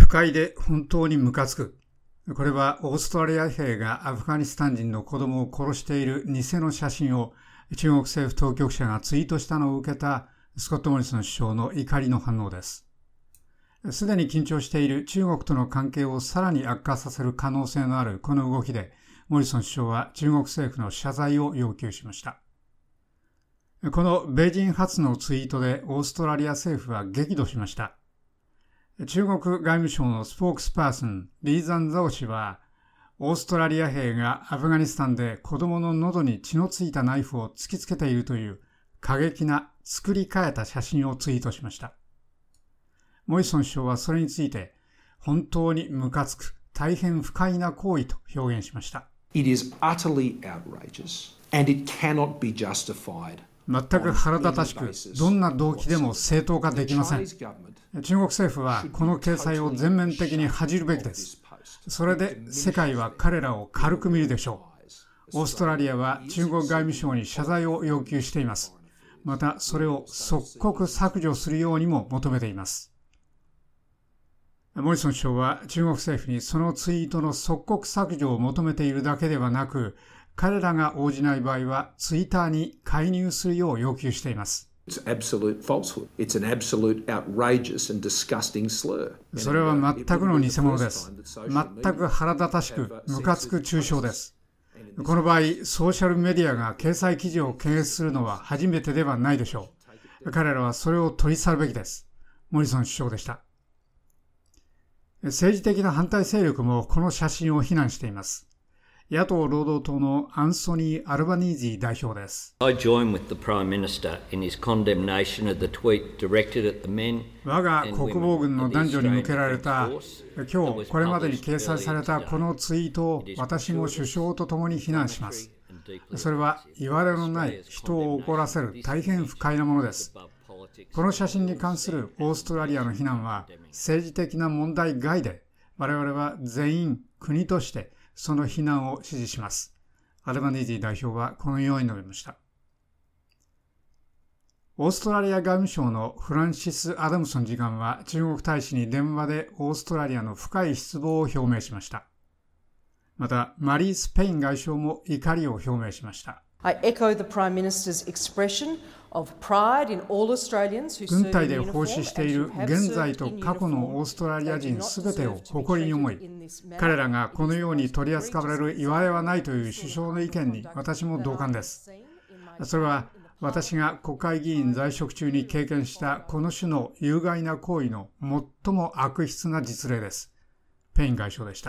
不快で本当にムカつく。これはオーストラリア兵がアフガニスタン人の子供を殺している偽の写真を中国政府当局者がツイートしたのを受けたスコット・モリソン首相の怒りの反応です。すでに緊張している中国との関係をさらに悪化させる可能性のあるこの動きで、モリソン首相は中国政府の謝罪を要求しました。この米人初のツイートでオーストラリア政府は激怒しました。中国外務省のスポークスパーソン、リーザン・ザオ氏は、オーストラリア兵がアフガニスタンで子供の喉に血のついたナイフを突きつけているという過激な作り変えた写真をツイートしました。モリソン首相はそれについて、本当にムカつく、大変不快な行為と表現しました。 It is utterly outrageous and it cannot be justified. 全く腹立たしく、どんな動機でも正当化できません。中国政府はこの掲載を全面的に恥じるべきです。それで世界は彼らを軽く見るでしょう。オーストラリアは中国外務省に謝罪を要求しています。またそれを即刻削除するようにも求めています。モリソン首相は中国政府にそのツイートの即刻削除を求めているだけではなく、彼らが応じない場合はツイッターに介入するよう要求しています。 It's absolute falsehood. It's an absolute outrageous and disgusting slur. それは全くの偽物です。全く腹立たしく、ムカつく中傷です。この場合、ソーシャルメディアが掲載記事を検閲するのは初めてではないでしょう。彼らはそれを取り去るべきです。モリソン首相でした。政治的な反対勢力もこの写真を非難しています。野党労働党のアンソニー・アルバニージー代表です。我が国防軍の男女に向けられた、今日これまでに掲載されたこのツイートを私も首相と共に非難します。それは言われのない人を怒らせる大変不快なものです。この写真に関するオーストラリアの非難は政治的な問題外で、我々は全員国としてその非難を支持します。アルバニージー代表はこのように述べました。オーストラリア外務省のフランシス・アダムソン次官は中国大使に電話でオーストラリアの深い失望を表明しました。また、マリー・スペイン外相も怒りを表明しました。 I echo the Prime Minister's expression of pride in all Australians who serve in uniform. 軍隊で奉仕している現在と過去のオーストラリア人すべてを誇りに思い、彼らがこのように取り扱われるいわれはないという首相の意見に私も同感です。それは私が国会議員在職中に経験したこの種の有害な行為の最も悪質な実例です。ペイン外相でした。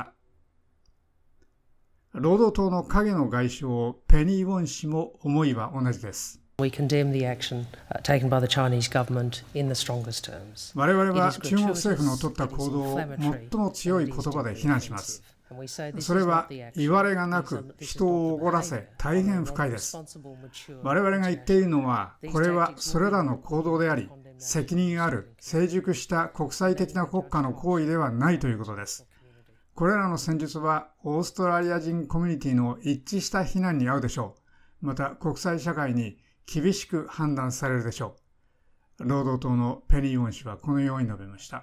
労働党の影の外相ペニー・ウォン氏も思いは同じです。 We condemn the action taken by the Chinese government in the strongest terms. 我々は中国政府の取った行動を最も強い言葉で非難します。それは言われがなく人を怒らせ大変不快です。我々が言っているのは、これはそれらの行動であり、責任ある成熟した国際的な国家の行為ではないということです。これらの戦術はオーストラリア人コミュニティの一致した非難に合うでしょう。また国際社会に厳しく判断されるでしょう。労働党のペニー・ウォン氏はこのように述べました。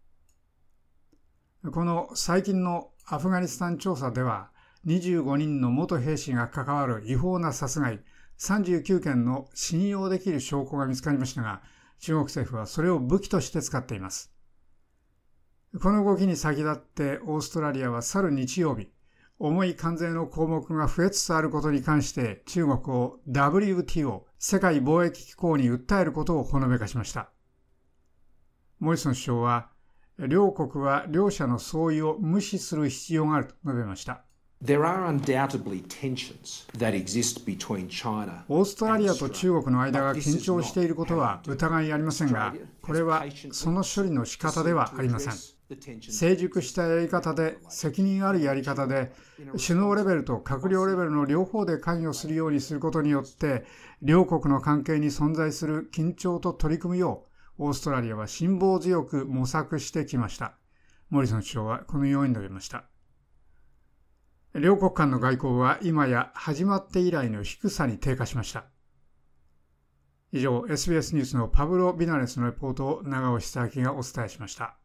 この最近のアフガニスタン調査では、25人の元兵士が関わる違法な殺害、39件の信用できる証拠が見つかりましたが、中国政府はそれを武器として使っています。この動きに先立ってオーストラリアは去る日曜日、重い関税の項目が増えつつあることに関して中国を WTO 世界貿易機構に訴えることをほのめかしました。モリソン首相は、両国は両者の相違を無視する必要があると述べました。 There are undoubtedly tensions that exist between China. オーストラリアと中国の間が緊張していることは疑いありませんが、これはその処理の仕方ではありません。成熟したやり方で、責任あるやり方で、首脳レベルと閣僚レベルの両方で関与するようにすることによって、両国の関係に存在する緊張と取り組むよう、オーストラリアは辛抱強く模索してきました。モリソン首相はこのように述べました。両国間の外交は今や始まって以来の低さに低下しました。以上、SBS ニュースのパブロ・ビナレスのレポートを長尾久明がお伝えしました。